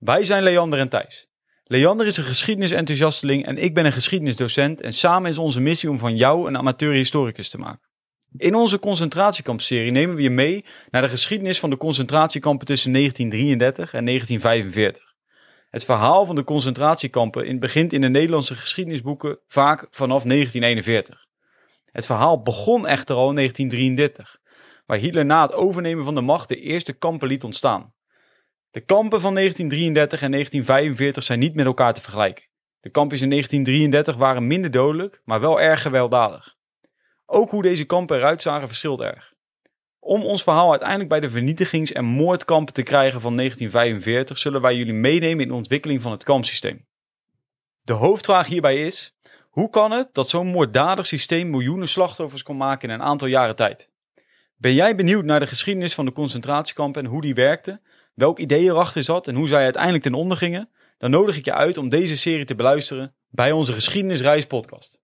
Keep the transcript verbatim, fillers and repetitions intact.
Wij zijn Leander en Thijs. Leander is een geschiedenisenthousiasteling en ik ben een geschiedenisdocent en samen is onze missie om van jou een amateur-historicus te maken. In onze concentratiekampserie nemen we je mee naar de geschiedenis van de concentratiekampen tussen negentien drieëndertig en negentien vijfenveertig. Het verhaal van de concentratiekampen begint in de Nederlandse geschiedenisboeken vaak vanaf negentien eenenveertig. Het verhaal begon echter al in negentien drieëndertig, waar Hitler na het overnemen van de macht de eerste kampen liet ontstaan. De kampen van negentien drieëndertig en negentien vijfenveertig zijn niet met elkaar te vergelijken. De kampjes in negentien drieëndertig waren minder dodelijk, maar wel erg gewelddadig. Ook hoe deze kampen eruit zagen verschilt erg. Om ons verhaal uiteindelijk bij de vernietigings- en moordkampen te krijgen van negentien vijfenveertig, zullen wij jullie meenemen in de ontwikkeling van het kampsysteem. De hoofdvraag hierbij is: hoe kan het dat zo'n moorddadig systeem miljoenen slachtoffers kon maken in een aantal jaren tijd? Ben jij benieuwd naar de geschiedenis van de concentratiekampen en hoe die werkten, welk idee erachter zat en hoe zij uiteindelijk ten onder gingen? Dan nodig ik je uit om deze serie te beluisteren bij onze Geschiedenisreis podcast.